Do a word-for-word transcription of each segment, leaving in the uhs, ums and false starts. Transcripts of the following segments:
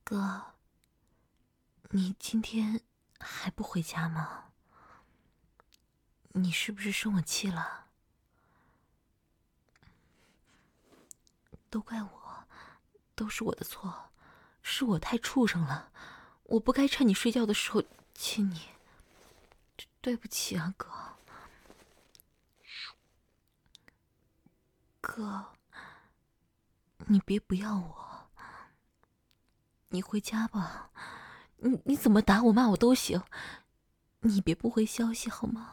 哥，你今天还不回家吗？你是不是生我气了？都怪我，都是我的错，是我太畜生了，我不该趁你睡觉的时候亲你，对不起啊，哥。哥，你别不要我，你回家吧，你你怎么打我骂我都行，你别不回消息好吗？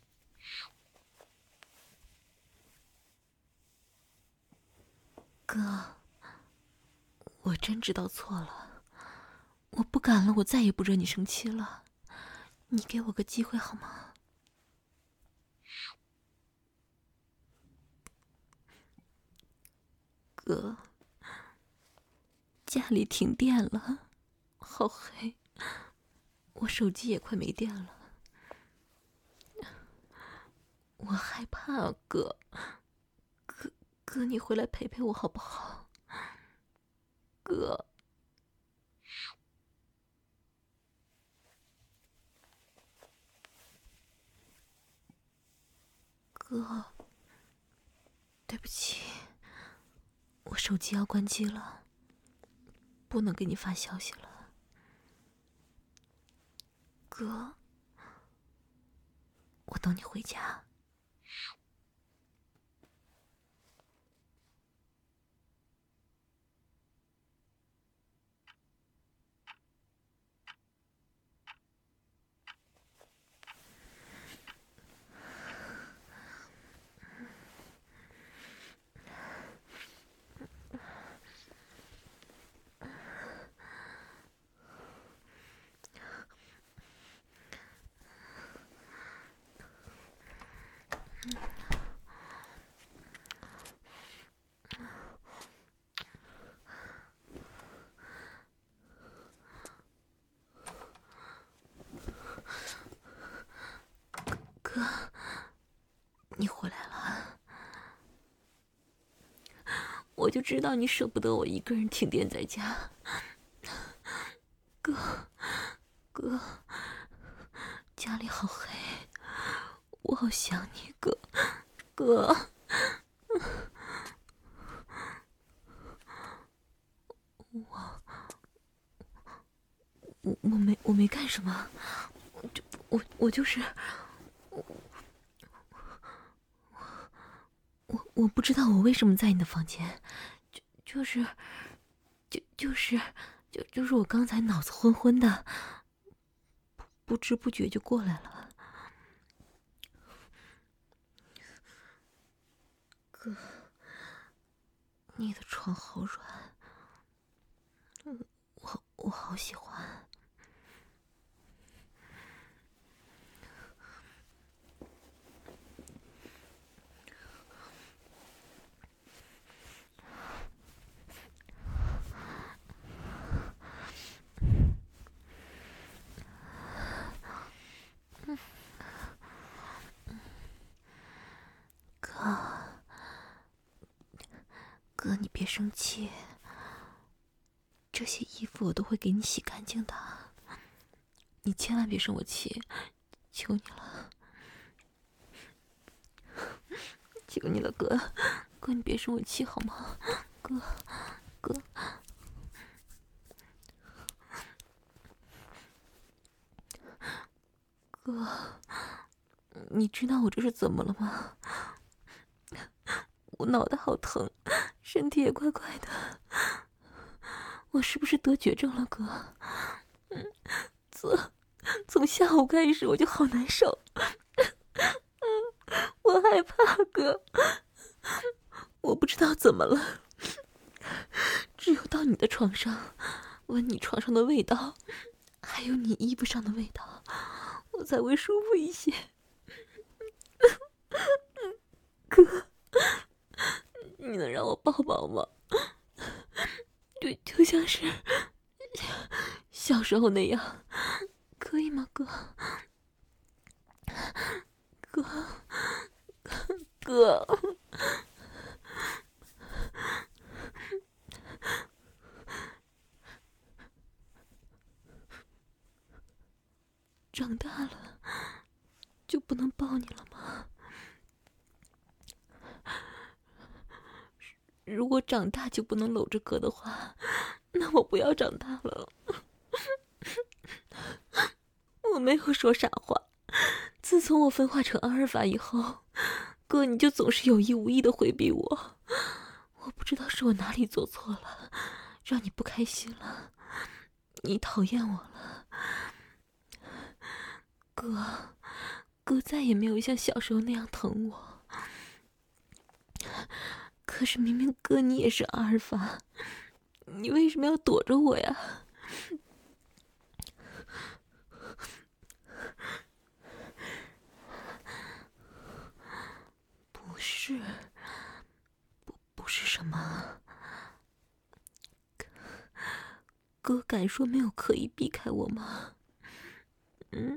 哥，我真知道错了，我不敢了，我再也不惹你生气了，你给我个机会好吗？哥，家里停电了，好黑，我手机也快没电了，我害怕啊，哥，哥，哥，你回来陪陪我好不好？哥，哥，对不起，我手机要关机了，不能给你发消息了。哥，我等你回家。哥，你回来了，我就知道你舍不得我一个人停电在家。哥，哥，家里好黑，我好想你，哥，哥。我我我没我没干什么，我就我我就是我我我不知道我为什么在你的房间，就就是就就是就就是我刚才脑子昏昏的，不不知不觉就过来了。哥，你的床好软，我我好喜欢。哥，哥，你别生气，这些衣服我都会给你洗干净的，你千万别生我气，求你了，求你了，哥，哥，你别生我气好吗？哥，哥，哥，你知道我这是怎么了吗？我脑袋好疼，身体也怪怪的，我是不是得绝症了，哥？嗯，从从下午开始我就好难受，我害怕，哥，我不知道怎么了，只有到你的床上，闻你床上的味道，还有你衣服上的味道，我才会舒服一些。哥，你能让我抱抱吗？就就像是小时候那样，可以吗，哥？哥，哥， 长大了就不能抱你了吗？如果长大就不能搂着哥的话，那我不要长大了。我没有说傻话。自从我分化成阿尔法以后，哥你就总是有意无意的回避我。我不知道是我哪里做错了，让你不开心了，你讨厌我了。哥，哥再也没有像小时候那样疼我。可是明明哥你也是阿尔法，你为什么要躲着我呀？不是，不不是什么。哥敢说没有刻意避开我吗？嗯，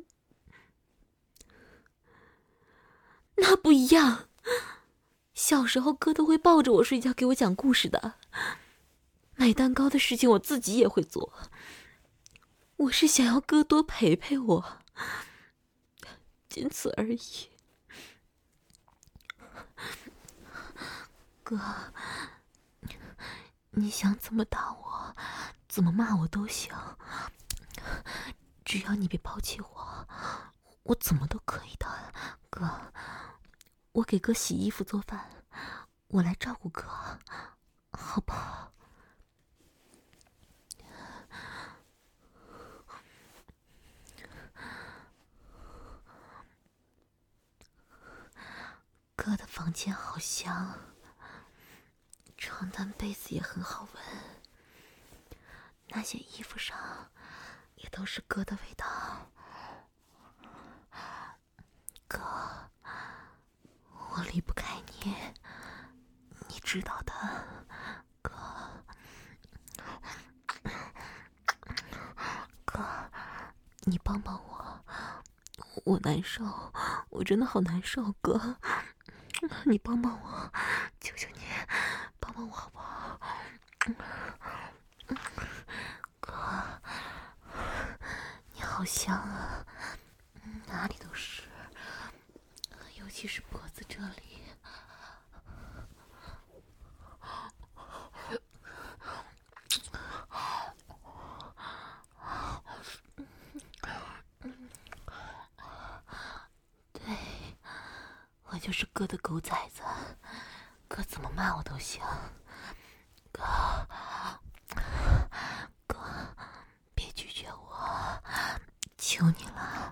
那不一样。小时候哥都会抱着我睡觉，给我讲故事的。买蛋糕的事情我自己也会做。我是想要哥多陪陪我，仅此而已。哥，你想怎么打我，怎么骂我都行，只要你别抛弃我，我怎么都可以的。哥，我给哥洗衣服做饭，我来照顾哥，好不好？哥的房间好香，床单被子也很好闻，那些衣服上也都是哥的味道。哥，我离不开你，你知道的。哥，哥，你帮帮我，我难受，我真的好难受。哥，你帮帮我，求求你，帮帮我好不好？哥，你好香啊，哪里都是，尤其是脖子这里。对，我就是哥的狗崽子，哥怎么骂我都行。哥，哥，别拒绝我，求你了。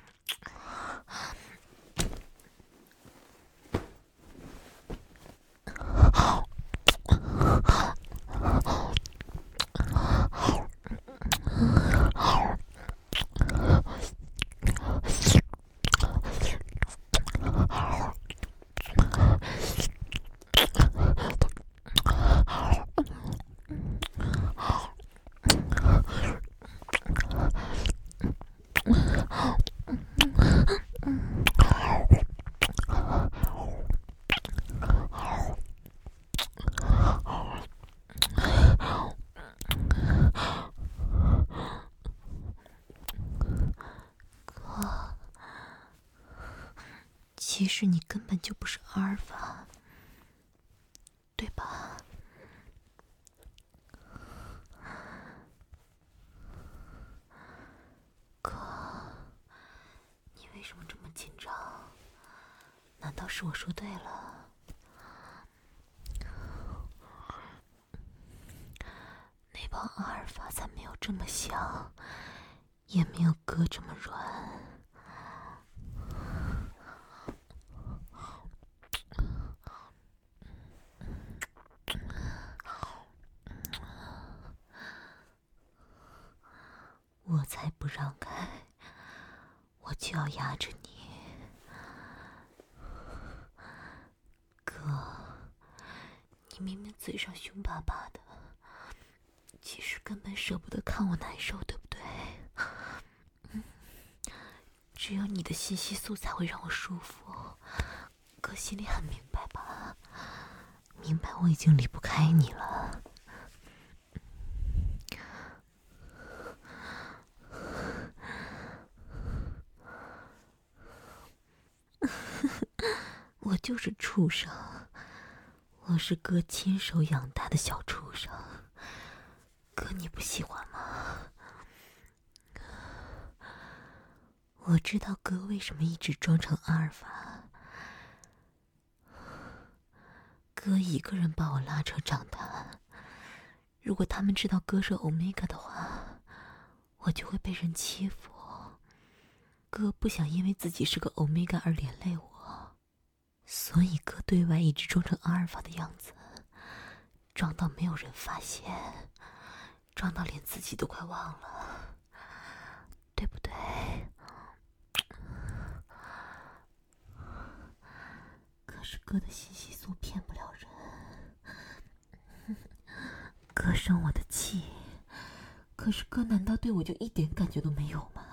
其实你根本就不是阿尔法，对吧？哥，你为什么这么紧张？难道是我说对了？那帮阿尔法才没有这么香，也没有哥这么软。我才不让开，我就要压着你。哥，你明明嘴上凶巴巴的，其实根本舍不得看我难受，对不对？嗯，只有你的信息素才会让我舒服，哥心里很明白吧？明白我已经离不开你了。 就是畜生，我是哥亲手养大的小畜生，哥你不喜欢吗？我知道哥为什么一直装成阿尔法，哥一个人把我拉扯长大，如果他们知道哥是欧米伽的话，我就会被人欺负。哥不想因为自己是个欧米伽而连累我，所以哥对外一直装成阿尔法的样子，装到没有人发现，装到连自己都快忘了，对不对？可是哥的信息素骗不了人，哥生我的气，可是哥难道对我就一点感觉都没有吗？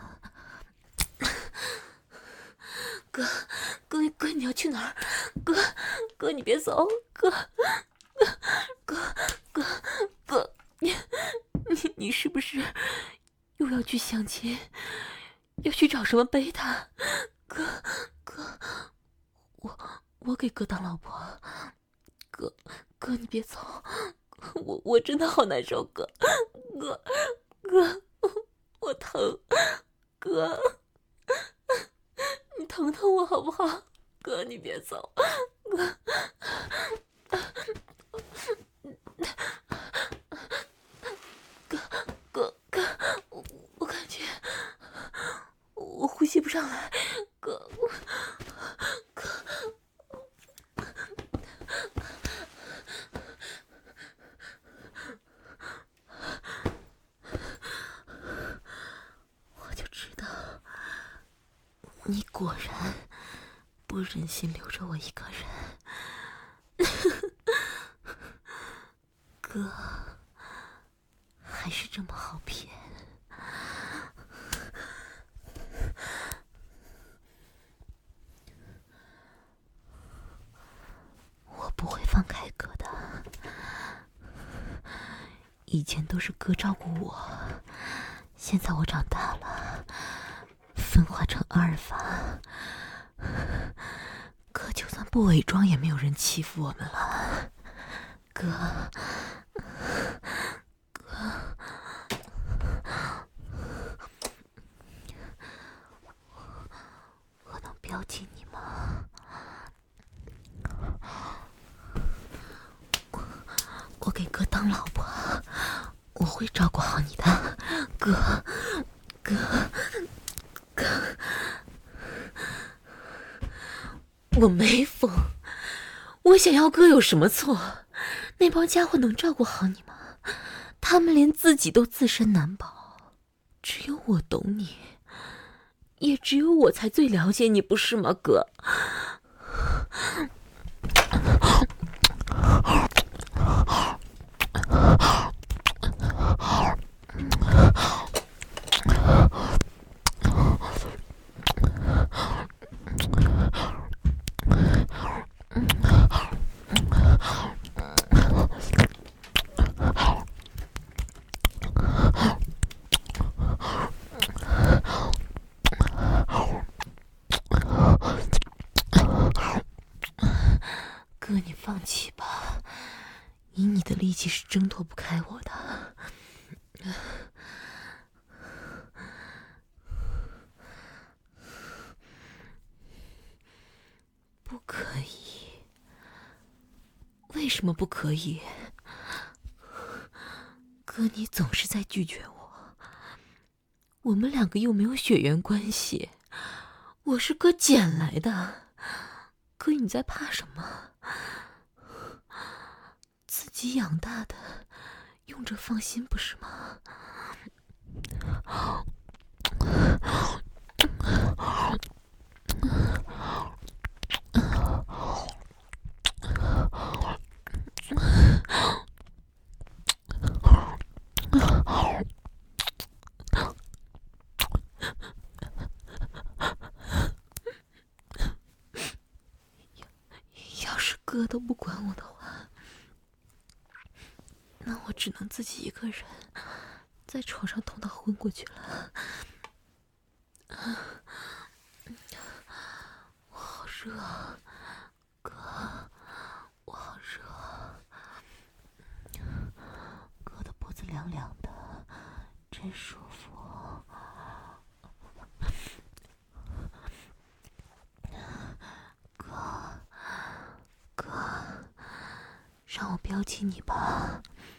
哥，哥，哥，你要去哪儿？哥，哥，你别走！哥，哥，哥，哥，你，你，你是不是又要去相亲？要去找什么贝塔？哥，哥，我，我给哥当老婆。哥，哥，你别走！我，我真的好难受，哥，哥，哥，我疼，哥。你疼疼我好不好？哥，你别走，哥，哥，哥，哥，我我感觉我呼吸不上来，哥，哥，我就知道。你果然不忍心留着我一个人，哥，还是这么好骗。我不会放开哥的，以前都是哥照顾我，现在我长大了，分化成阿尔法，哥就算不伪装也没有人欺负我们了。哥，哥，我能标记你吗？我我给哥当老婆，我会照顾好你的，哥，哥。哥，我没疯，我想要哥有什么错？那帮家伙能照顾好你吗？他们连自己都自身难保，只有我懂你，也只有我才最了解你，不是吗，哥？哥，你放弃吧，以你的力气是挣脱不开我的。不可以，为什么不可以？哥，你总是在拒绝我，我们两个又没有血缘关系，我是哥捡来的，哥你在怕什么？自己养大的，用着放心不是吗？要是哥都不管我的话，那我只能自己一个人在床上痛到昏过去了。我好热啊，哥， 凉凉的，真舒服。哥，哥，让我标记你吧，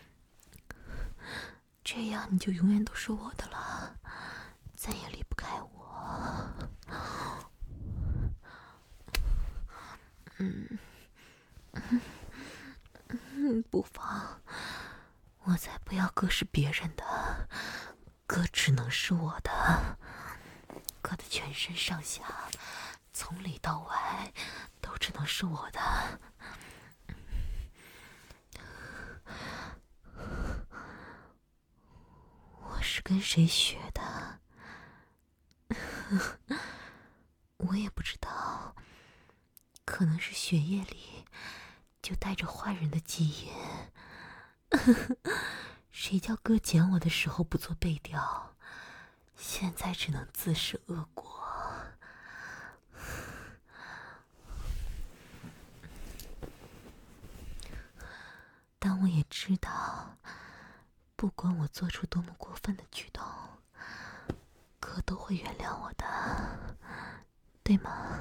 这样你就永远都是我的了，再也离不开我。嗯，嗯，不妨，我才不要哥是别人的，哥只能是我的。哥的全身上下，从里到外，都只能是我的。我是跟谁学的？我也不知道，可能是血液里就带着坏人的基因。谁叫哥捡我的时候不做背调，现在只能自食恶果。但我也知道，不管我做出多么过分的举动，哥都会原谅我的，对吗？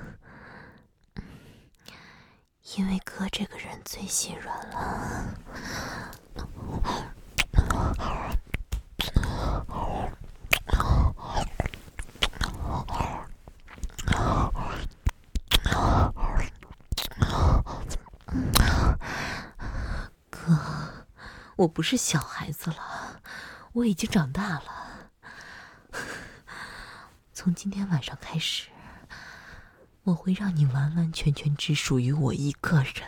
因为哥这个人最心软了。哥，我不是小孩子了，我已经长大了。从今天晚上开始，我会让你完完全全只属于我一个人。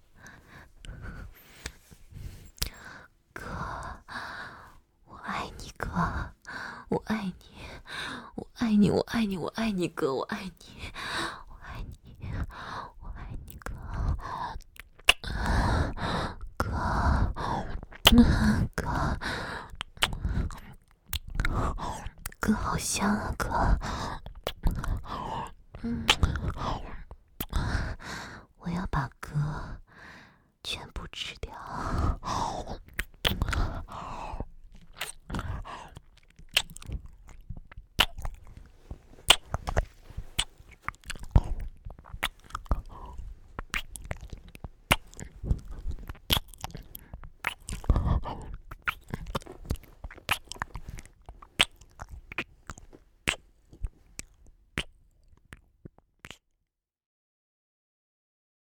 哥，我爱你，哥，我爱你，我爱你，我爱你，我爱你，哥，我爱你，我爱你，我爱你，哥，哥，哥，哥好香啊，哥，嗯。